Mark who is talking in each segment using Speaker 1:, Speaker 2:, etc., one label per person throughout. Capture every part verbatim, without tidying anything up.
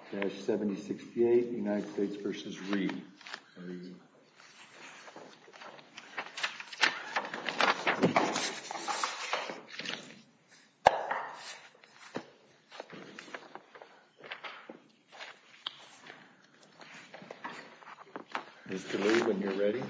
Speaker 1: seventy sixty-eight, United States versus Reed. Mister Lee, when you're ready.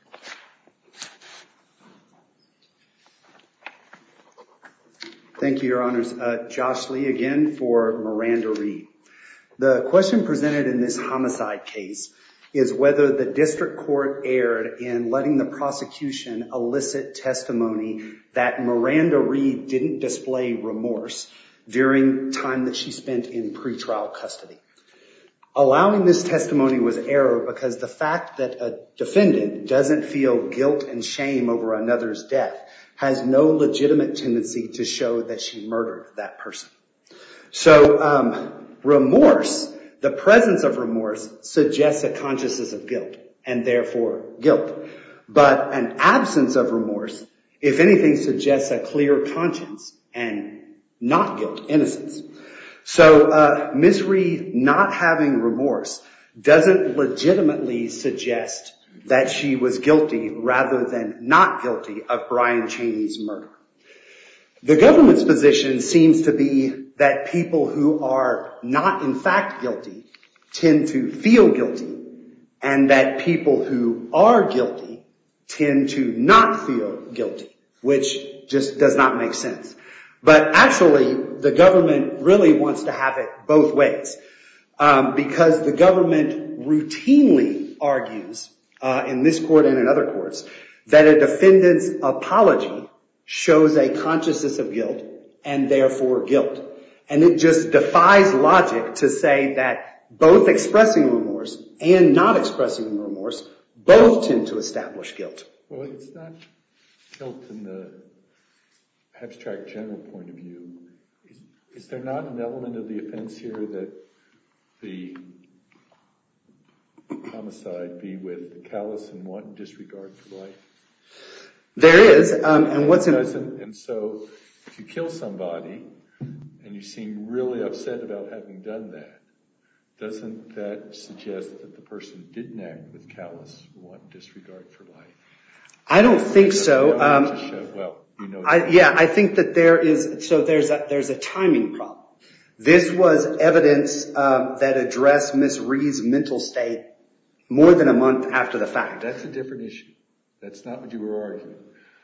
Speaker 2: Thank you, Your Honors. Uh, Josh Lee again for Miranda Reed. The question presented in this homicide case is whether the district court erred in letting the prosecution elicit testimony that Miranda Reed didn't display remorse during time that she spent in pretrial custody. Allowing this testimony was error because the fact that a defendant doesn't feel guilt and shame over another's death has no legitimate tendency to show that she murdered that person. So um, remorse, the presence of remorse, suggests a consciousness of guilt and therefore guilt. But an absence of remorse, if anything, suggests a clear conscience and not guilt, innocence. So uh, Miz Reed not having remorse doesn't legitimately suggest that she was guilty rather than not guilty of Brian Chaney's murder. The government's position seems to be that people who are not in fact guilty tend to feel guilty, and that people who are guilty tend to not feel guilty, which just does not make sense. But actually, the government really wants to have it both ways, um, because the government routinely argues uh, in this court and in other courts that a defendant's apology shows a consciousness of guilt and therefore guilt. And it just defies logic to say that both expressing remorse and not expressing remorse both tend to establish guilt.
Speaker 1: Well, it's not guilt in the abstract general point of view. Is, is there not an element of the offense here that the homicide be with callous and wanton disregard for life?
Speaker 2: There is, um, and what's in...
Speaker 1: And so if you kill somebody and you seem really upset about having done that, doesn't that suggest that the person didn't act with callous or wanton disregard for life?
Speaker 2: I don't think so. Um,
Speaker 1: well, you know.
Speaker 2: I, yeah, I think that there is, so there's a, there's a timing problem. This was evidence um, that addressed Miss Reed's mental state more than a month after the fact.
Speaker 1: That's a different issue. That's not what you were arguing.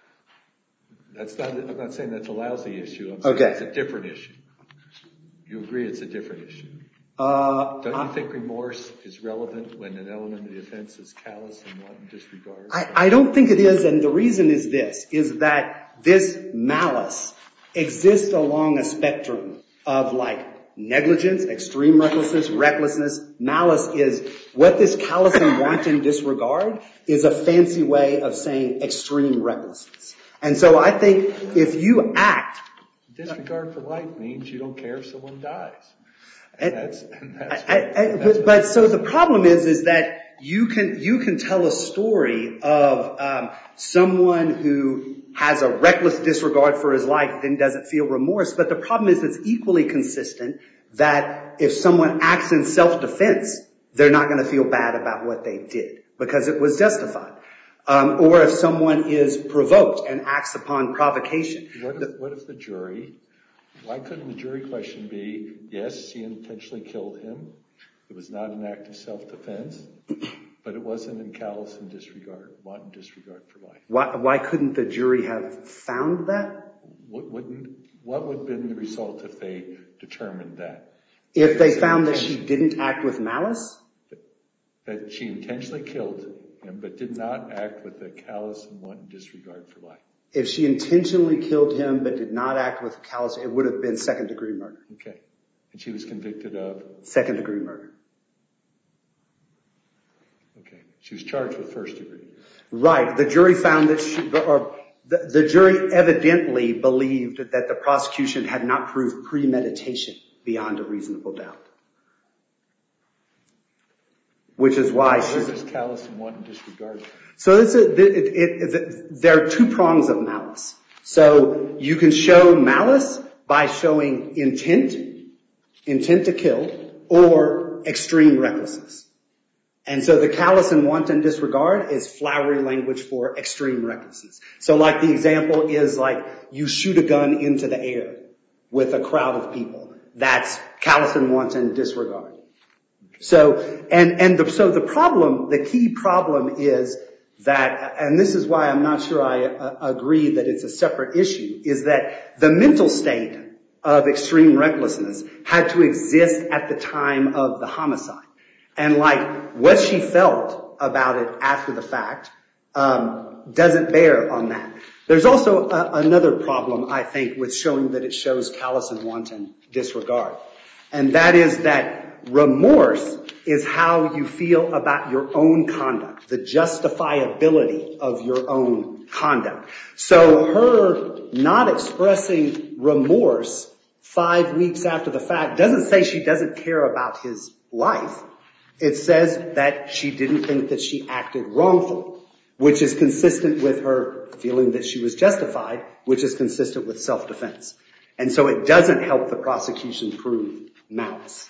Speaker 1: That's not, I'm not saying that's a lousy issue. I'm saying
Speaker 2: okay.
Speaker 1: It's a different issue. You agree it's a different issue.
Speaker 2: Uh,
Speaker 1: Don't you
Speaker 2: I,
Speaker 1: think remorse is relevant when an element of the offense is callous and wanton disregard?
Speaker 2: I, I don't think it is, and the reason is this, is that this malice exists along a spectrum of like negligence, extreme recklessness, recklessness. Malice is what this callous and wanton disregard is a fancy way of saying extreme recklessness. And so I think if you act...
Speaker 1: Disregard for life means you don't care if someone dies. And that's, and that's,
Speaker 2: I,
Speaker 1: what,
Speaker 2: I,
Speaker 1: and that's
Speaker 2: but, but so the problem is, is that you can, you can tell a story of, um, someone who has a reckless disregard for his life, then doesn't feel remorse. But the problem is it's equally consistent that if someone acts in self-defense, they're not going to feel bad about what they did because it was justified. Um, or if someone is provoked and acts upon provocation.
Speaker 1: What if, what if the jury, why couldn't the jury question be, yes, she intentionally killed him. It was not an act of self-defense, but it wasn't in callous and disregard, wanton disregard for life.
Speaker 2: Why, why couldn't the jury have found that?
Speaker 1: What wouldn't, what would have been the result if they determined that?
Speaker 2: If they found that she didn't act with malice?
Speaker 1: That she intentionally killed him, but did not act with a callous and wanton disregard for life.
Speaker 2: If she intentionally killed him, but did not act with a callous, it would have been second degree murder.
Speaker 1: Okay. And she was convicted of?
Speaker 2: Second degree murder.
Speaker 1: Okay. She was charged with first degree.
Speaker 2: Right. The jury found that she, or the, the jury evidently believed that the prosecution had not proved premeditation beyond a reasonable doubt. Which is why she's...
Speaker 1: Where does callous and wanton disregard?
Speaker 2: So it's a, it, it, it, there are two prongs of malice. So you can show malice by showing intent, intent to kill, or extreme recklessness. And so the callous and wanton disregard is flowery language for extreme recklessness. So like the example is like you shoot a gun into the air with a crowd of people. That's callous and wanton disregard. So, and, and the, so the problem, the key problem is that, and this is why I'm not sure I uh, agree that it's a separate issue, is that the mental state of extreme recklessness had to exist at the time of the homicide. And like what she felt about it after the fact um, doesn't bear on that. There's also a, another problem, I think, with showing that it shows callous and wanton disregard. And that is that remorse is how you feel about your own conduct, the justifiability of your own conduct. So her not expressing remorse five weeks after the fact doesn't say she doesn't care about his life. It says that she didn't think that she acted wrongfully, which is consistent with her feeling that she was justified, which is consistent with self-defense. And so it doesn't help the prosecution prove malice.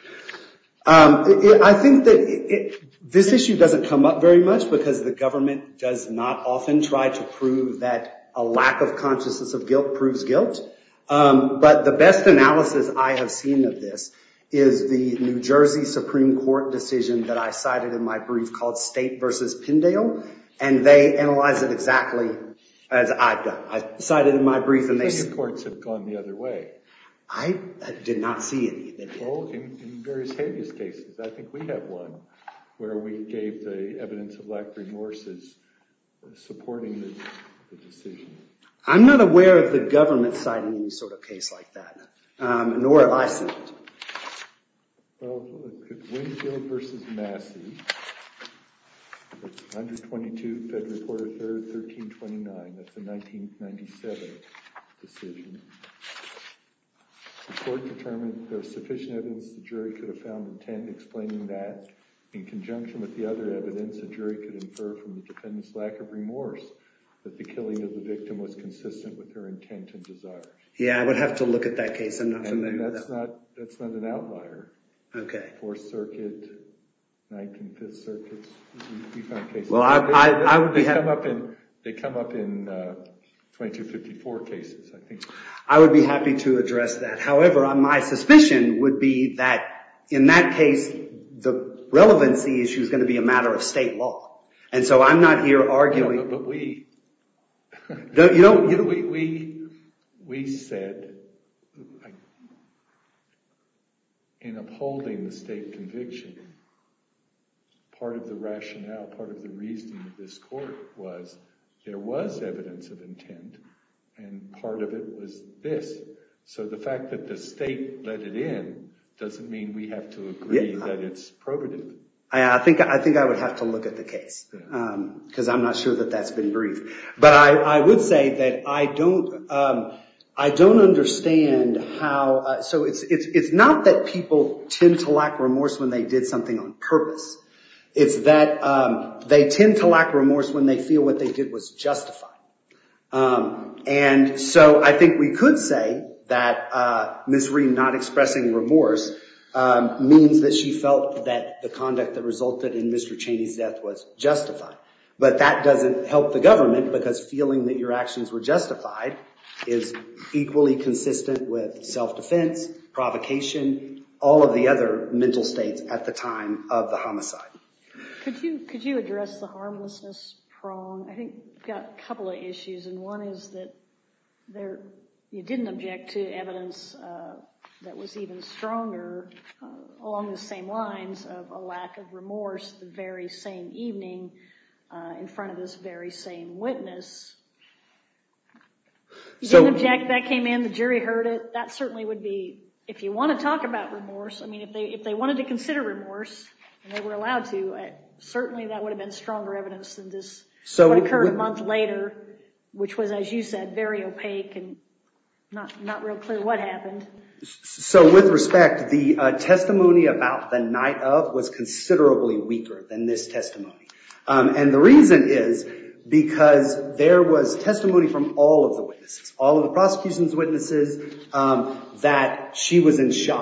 Speaker 2: Um, it, I think that it, it, this issue doesn't come up very much because the government does not often try to prove that a lack of consciousness of guilt proves guilt. Um, but the best analysis I have seen of this is the New Jersey Supreme Court decision that I cited in my brief called State versus Pindale, and they analyze it exactly as I've done. I cited in my brief, and they
Speaker 1: Supreme courts have gone the other way.
Speaker 2: I did not see any that did.
Speaker 1: Well, in, in various habeas cases, I think we have one where we gave the evidence of lack of remorse as supporting the, the decision.
Speaker 2: I'm not aware of the government citing any sort of case like that, um, nor have I seen it.
Speaker 1: Well, look at Winfield versus Massey. It's one twenty-two, Fed Reporter third, thirteen twenty-nine. That's a nineteen ninety-seven decision. The court determined there was sufficient evidence the jury could have found intent, explaining that, in conjunction with the other evidence, a jury could infer from the defendant's lack of remorse that the killing of the victim was consistent with her intent and desire.
Speaker 2: Yeah, I would have to look at that case. I'm not familiar
Speaker 1: and, and
Speaker 2: with
Speaker 1: that's not that's not an outlier.
Speaker 2: Okay.
Speaker 1: Fourth Circuit, Ninth and Fifth Circuits, we, we found cases.
Speaker 2: Well, I,
Speaker 1: they,
Speaker 2: I,
Speaker 1: they,
Speaker 2: I would be
Speaker 1: they
Speaker 2: happy.
Speaker 1: come up in they come up in uh, twenty-two fifty-four cases, I think.
Speaker 2: I would be happy to address that. However, my suspicion would be that in that case, the relevancy issue is going to be a matter of state law, and so I'm not here arguing.
Speaker 1: Yeah, but, but we,
Speaker 2: don't, you know, you know,
Speaker 1: we we we said. In upholding the state conviction, part of the rationale, part of the reasoning of this court was there was evidence of intent, and part of it was this. So the fact that the state let it in doesn't mean we have to agree yeah. that it's probative.
Speaker 2: I, I think I think I would have to look at the case because um, I'm not sure that that's been briefed. But I, I would say that I don't. Um, I don't understand how, uh, so it's, it's, it's not that people tend to lack remorse when they did something on purpose. It's that, um, they tend to lack remorse when they feel what they did was justified. Um, and so I think we could say that, uh, Miz Reed not expressing remorse, um, means that she felt that the conduct that resulted in Mister Cheney's death was justified. But that doesn't help the government because feeling that your actions were justified is equally consistent with self-defense, provocation, all of the other mental states at the time of the homicide.
Speaker 3: Could you could you address the harmlessness prong? I think you've got a couple of issues, and one is that there you didn't object to evidence uh, that was even stronger uh, along the same lines of a lack of remorse the very same evening uh, in front of this very same witness. You so, didn't object, that came in, the jury heard it. That certainly would be, if you want to talk about remorse, I mean, if they if they wanted to consider remorse, and they were allowed to, uh, certainly that would have been stronger evidence than this, so what occurred with, a month later, which was, as you said, very opaque and not, not real clear what happened.
Speaker 2: So with respect, the uh, testimony about the night of was considerably weaker than this testimony. Um, and the reason is because there was testimony from all of the witnesses, all of the prosecution's witnesses, um, that she was in shock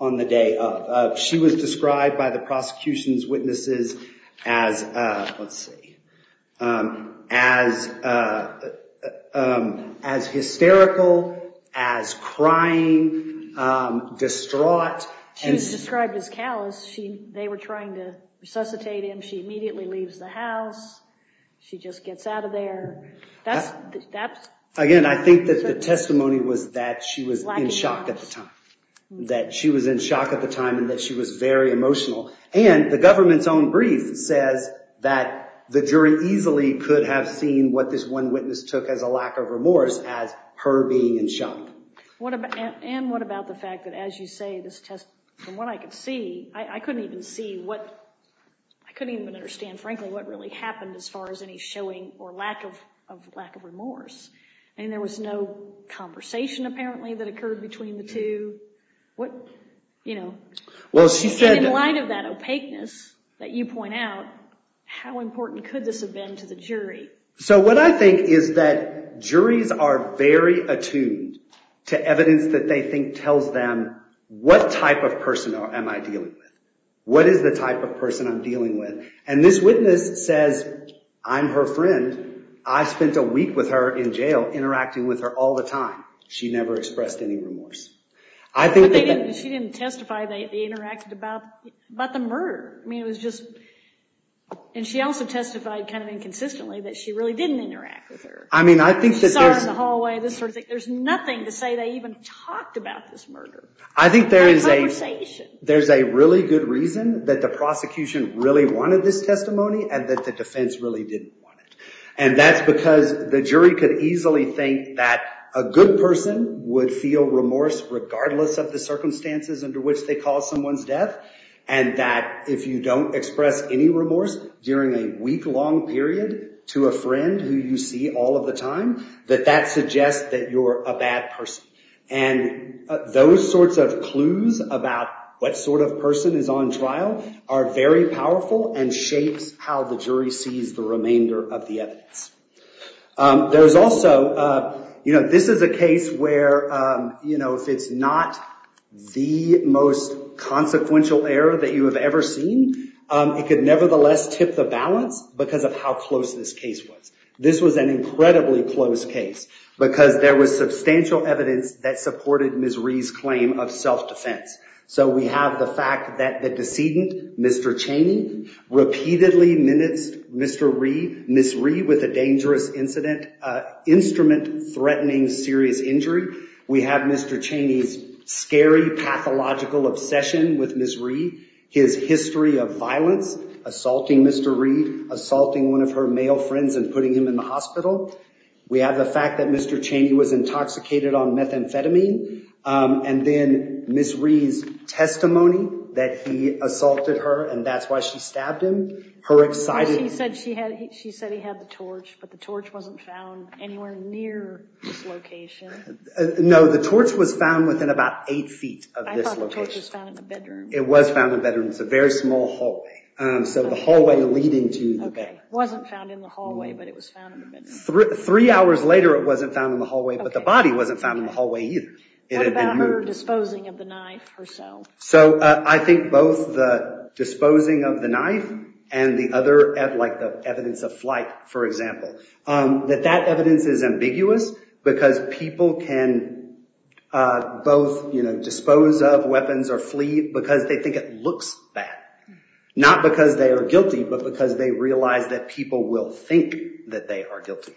Speaker 2: on the day of. Uh, she was described by the prosecution's witnesses as, uh, let's see, um, as, uh, um, as hysterical, as crying, um, distraught.
Speaker 3: She and was described as callous. She, they were trying to resuscitate him. She immediately leaves the house. She just gets out of there. That's, I, that's.
Speaker 2: Again, I think that the testimony was that she was in shock at the time. Mm-hmm. That she was in shock at the time and that she was very emotional. And the government's own brief says that the jury easily could have seen what this one witness took as a lack of remorse as her being in shock.
Speaker 3: What about, and what about the fact that, as you say, this test, from what I could see, I, I couldn't even see what, I couldn't even understand, frankly, what really happened as far as any showing or lack of, of lack of remorse. I mean, there was no conversation, apparently, that occurred between the two. What, you know.
Speaker 2: Well, she said.
Speaker 3: And in light of that opaqueness that you point out, how important could this have been to the jury?
Speaker 2: So what I think is that juries are very attuned to evidence that they think tells them what type of person am I dealing with? What is the type of person I'm dealing with? And this witness says, I'm her friend. I spent a week with her in jail, interacting with her all the time. She never expressed any remorse. I think
Speaker 3: but they
Speaker 2: that
Speaker 3: didn't,
Speaker 2: that,
Speaker 3: she didn't testify they, they interacted about, about the murder. I mean, it was just, and she also testified kind of inconsistently that she really didn't interact with her.
Speaker 2: I mean, I think
Speaker 3: she
Speaker 2: that
Speaker 3: saw
Speaker 2: there's...
Speaker 3: her in the hallway, this sort of thing. There's nothing to say they even talked about this murder.
Speaker 2: I think there is a...
Speaker 3: conversation.
Speaker 2: There's a really good reason that the prosecution really wanted this testimony and that the defense really didn't want it. And that's because the jury could easily think that a good person would feel remorse regardless of the circumstances under which they caused someone's death. And that if you don't express any remorse during a week-long period to a friend who you see all of the time, that that suggests that you're a bad person. And uh, those sorts of clues about what sort of person is on trial are very powerful and shapes how the jury sees the remainder of the evidence. Um, there's also, uh, you know, this is a case where, um, you know, if it's not the most consequential error that you have ever seen, um, it could nevertheless tip the balance because of how close this case was. This was an incredibly close case because there was substantial evidence that supported Miz Rhee's claim of self-defense. So we have the fact that the decedent, Mister Cheney, repeatedly menaced Mister Rhee, Miz Rhee with a dangerous incident, uh, instrument threatening serious injury. We have Mister Cheney's scary pathological obsession with Miz Rhee, his history of violence, assaulting Mister Rhee, assaulting one of her male friends and putting him in the hospital. We have the fact that Mister Cheney was intoxicated on methamphetamine, um, and then Miz Rhee's testimony that he assaulted her and that's why she stabbed him. Her excited...
Speaker 3: She said she had. He, she said he had the torch, but the torch wasn't found anywhere near this location.
Speaker 2: Uh, no, the torch was found within about eight feet of
Speaker 3: I
Speaker 2: this
Speaker 3: thought
Speaker 2: location.
Speaker 3: the torch was found in the bedroom.
Speaker 2: It was found in the bedroom. It's a very small hallway. Um, so okay. The hallway leading to the
Speaker 3: okay.
Speaker 2: bedroom.
Speaker 3: Wasn't found in the hallway, but it was found in the bedroom.
Speaker 2: Three, three hours later, it wasn't found in the hallway, but
Speaker 3: okay.
Speaker 2: the body wasn't found
Speaker 3: okay.
Speaker 2: in the hallway either. It
Speaker 3: what
Speaker 2: had
Speaker 3: about
Speaker 2: been
Speaker 3: her
Speaker 2: moved.
Speaker 3: disposing of the knife herself?
Speaker 2: So uh, I think both the disposing of the knife and the other, like the evidence of flight, for example, um, that that evidence is ambiguous because people can uh, both, you know, dispose of weapons or flee because they think it looks bad. Not because they are guilty, but because they realize that people will think that they are guilty.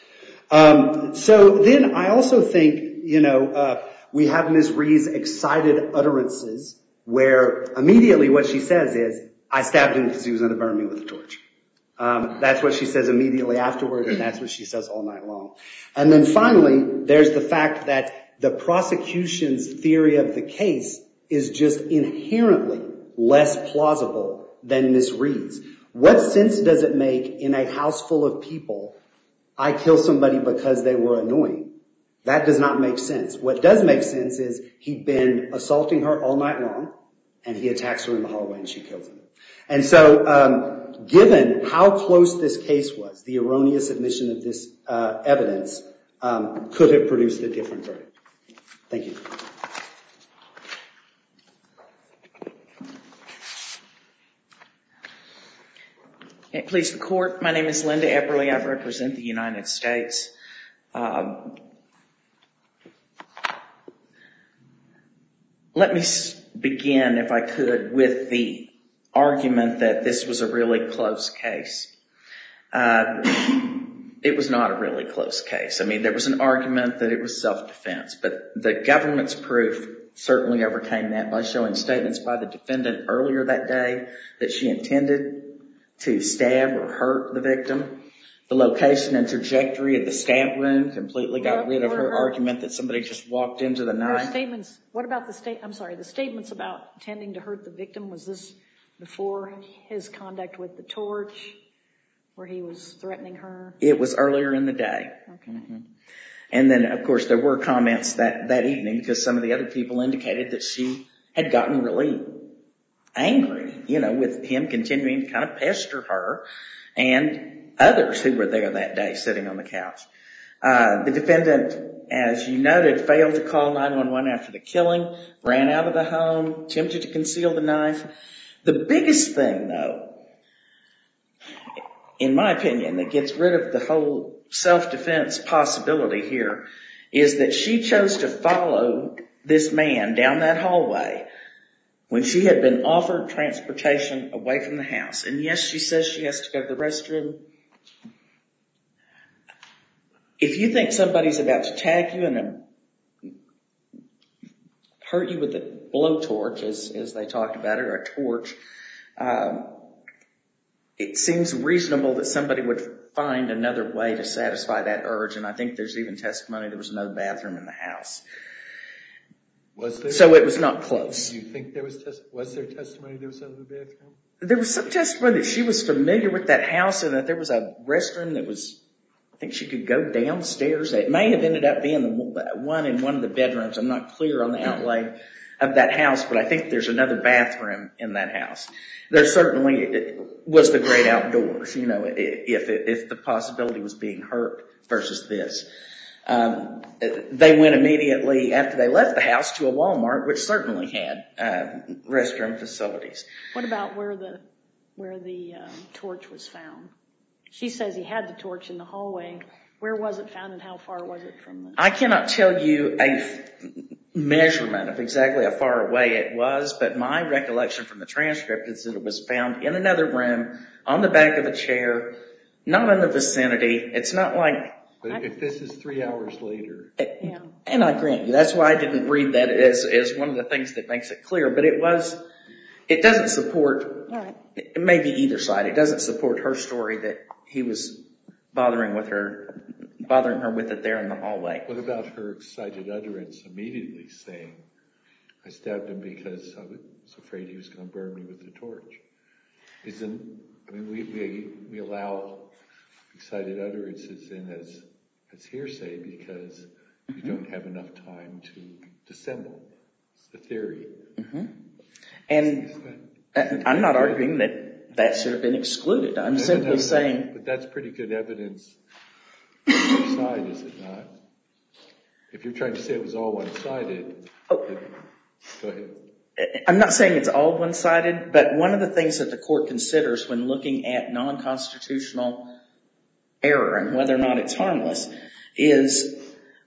Speaker 2: Um, so then I also think, you know, uh, we have Miz Rhee's excited utterances where immediately what she says is, I stabbed him because he was going to burn me with a torch. Um, that's what she says immediately afterward, and that's what she says all night long. And then finally, there's the fact that the prosecution's theory of the case is just inherently less plausible than Miz Rhee's. What sense does it make in a house full of people, I kill somebody because they were annoying? That does not make sense. What does make sense is he'd been assaulting her all night long, and he attacks her in the hallway and she kills him. And so, um, given how close this case was, the erroneous admission of this uh, evidence um, could have produced a different verdict. Thank you.
Speaker 4: Please, the court. My name is Linda Epperly. I represent the United States. Um, let me begin, if I could, with the argument that this was a really close case. Uh, it was not a really close case. I mean, there was an argument that it was self-defense, but the government's proof certainly overcame that by showing statements by the defendant earlier that day that she intended to stab or hurt the victim. The location and trajectory of the stab wound completely got rid of her argument that somebody just walked into the knife.
Speaker 3: Statements. What about the state? I'm sorry. The statements about intending to hurt the victim, was this before his conduct with the torch, where he was threatening her?
Speaker 4: It was earlier in the day.
Speaker 3: Okay.
Speaker 4: Mm-hmm. And then, of course, there were comments that, that evening because some of the other people indicated that she had gotten really angry, you know, with him continuing to kind of pester her and others who were there that day sitting on the couch. Uh, the defendant, as you noted, failed to call nine one one after the killing, ran out of the home, attempted to conceal the knife. The biggest thing, though, in my opinion, that gets rid of the whole self-defense possibility here is that she chose to follow this man down that hallway when she had been offered transportation away from the house. And yes, she says she has to go to the restroom. If you think somebody's about to tag you and hurt you with a blowtorch, as, as they talked about it, or a torch, um, it seems reasonable that somebody would find another way to satisfy that urge. And I think there's even testimony there was another bathroom in the house.
Speaker 1: Was there?
Speaker 4: So it was not close.
Speaker 1: Do you think there was, tes- was there testimony there was another bathroom?
Speaker 4: There was some testimony that she was familiar with that house and that there was a restroom that was, I think she could go downstairs. It may have ended up being the one in one of the bedrooms. I'm not clear on the outlay of that house, but I think there's another bathroom in that house. There certainly was the great outdoors, you know, if if the possibility was being hurt versus this. Um, they went immediately after they left the house to a Walmart, which certainly had uh, restroom facilities.
Speaker 3: What about where the where the um, torch was found? She says he had the torch in the hallway. Where was it found and how far was it from the...
Speaker 4: I cannot tell you a f- measurement of exactly how far away it was, but my recollection from the transcript is that it was found in another room, on the back of a chair, not in the vicinity. It's not like...
Speaker 1: But if this is three hours later...
Speaker 3: Yeah.
Speaker 4: And I grant you, that's why I didn't read that as, as one of the things that makes it clear, but it was... It doesn't support...
Speaker 3: All right.
Speaker 4: Maybe either side. It doesn't support her story that he was bothering with her... bothering her with it there in the hallway.
Speaker 1: What about her excited utterance immediately saying, I stabbed him because I was afraid he was going to burn me with the torch? Isn't, I mean, we, we, we allow excited utterances in as, as hearsay because you don't have enough time to dissemble. It's the theory.
Speaker 4: Mm-hmm. And that, I'm not arguing that that should have been excluded. I'm no, simply no, no, saying...
Speaker 1: But that's pretty good evidence on your side, is it not? If you're trying to say it was all one-sided, oh. then, go ahead.
Speaker 4: I'm not saying it's all one-sided, but one of the things that the court considers when looking at non-constitutional error and whether or not it's harmless is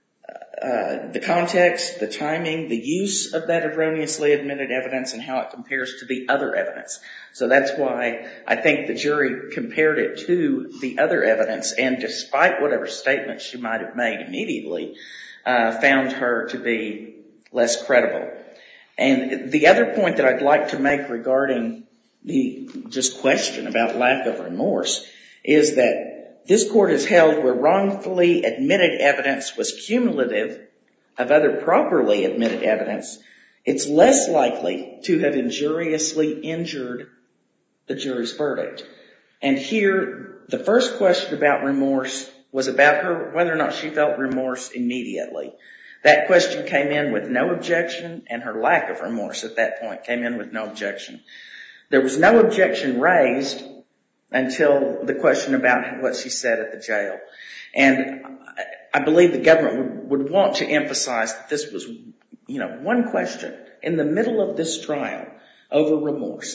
Speaker 4: uh, the context, the timing, the use of that erroneously admitted evidence, and how it compares to the other evidence. So that's why I think the jury compared it to the other evidence, and despite whatever statement she might have made immediately, uh, found her to be less credible. And the other point that I'd like to make regarding the just question about lack of remorse is that this court has held where wrongfully admitted evidence was cumulative of other properly admitted evidence, it's less likely to have injuriously injured the jury's verdict. And here, the first question about remorse was about her, whether or not she felt remorse immediately. That question came in with no objection, and her lack of remorse at that point came in with no objection. There was no objection raised until the question about what she said at the jail. And I believe the government would, would want to emphasize that this was, you know, one question in the middle of this trial over remorse.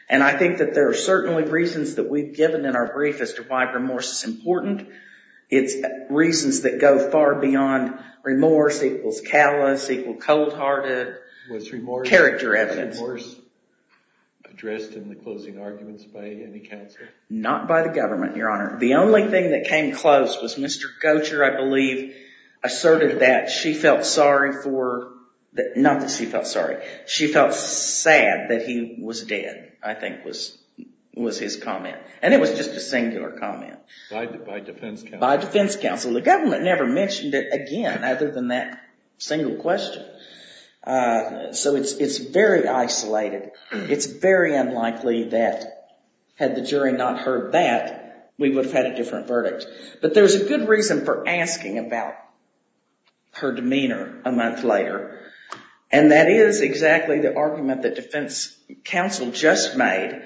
Speaker 4: And I think that there are certainly reasons that we've given in our brief as to why remorse is important. It's reasons that go far beyond remorse equals callous, equal cold-hearted,
Speaker 1: was remorse,
Speaker 4: character evidence.
Speaker 1: Was remorse addressed in the closing arguments by any counsel?
Speaker 4: Not by the government, Your Honor. The only thing that came close was Mister Gocher, I believe, asserted that she felt sorry for, that, not that she felt sorry, she felt sad that he was dead, I think was was his comment. And it was just a singular comment.
Speaker 1: By, by defense counsel? By
Speaker 4: defense counsel. The government never mentioned it again other than that single question. Uh, so it's it's very isolated. It's very unlikely that had the jury not heard that, we would have had a different verdict. But there's a good reason for asking about her demeanor a month later. And that is exactly the argument that defense counsel just made,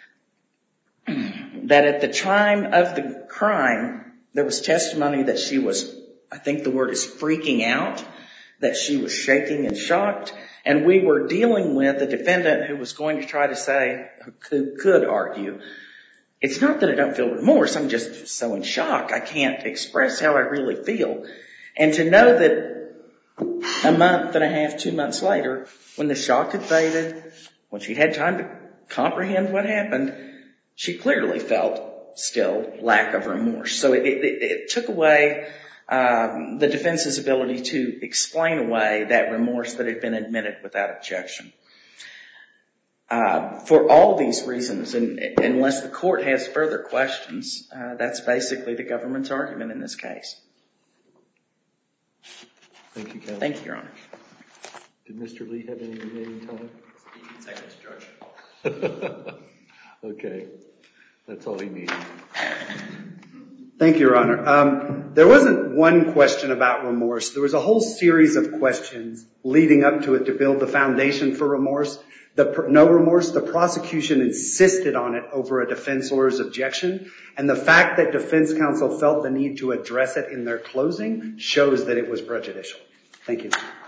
Speaker 4: that at the time of the crime, there was testimony that she was, I think the word is freaking out, that she was shaking and shocked. And we were dealing with a defendant who was going to try to say, who could argue, it's not that I don't feel remorse, I'm just so in shock, I can't express how I really feel. And to know that a month and a half, two months later, when the shock had faded, when she had time to comprehend what happened, she clearly felt still lack of remorse. So it, it, it took away um, the defense's ability to explain away that remorse that had been admitted without objection. Uh, for all these reasons, and unless the court has further questions, uh, that's basically the government's argument in this case.
Speaker 1: Thank you, counsel.
Speaker 4: Thank you, Your Honor.
Speaker 1: Did Mister Lee have any remaining time?
Speaker 5: Seconds, Judge.
Speaker 1: Okay. That's all he needed.
Speaker 2: Thank you, Your Honor. Um, there wasn't one question about remorse. There was a whole series of questions leading up to it to build the foundation for remorse. The no remorse, the prosecution insisted on it over a defense lawyer's objection. And the fact that defense counsel felt the need to address it in their closing shows that it was prejudicial. Thank you.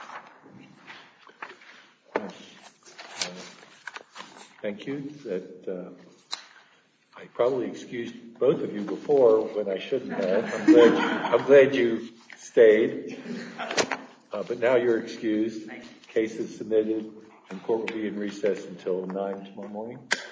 Speaker 1: Thank you. That uh, I probably excused both of you before when I shouldn't have. I'm glad you, I'm glad you stayed. Uh, but now you're excused. Case is submitted, and court will be in recess until nine tomorrow morning.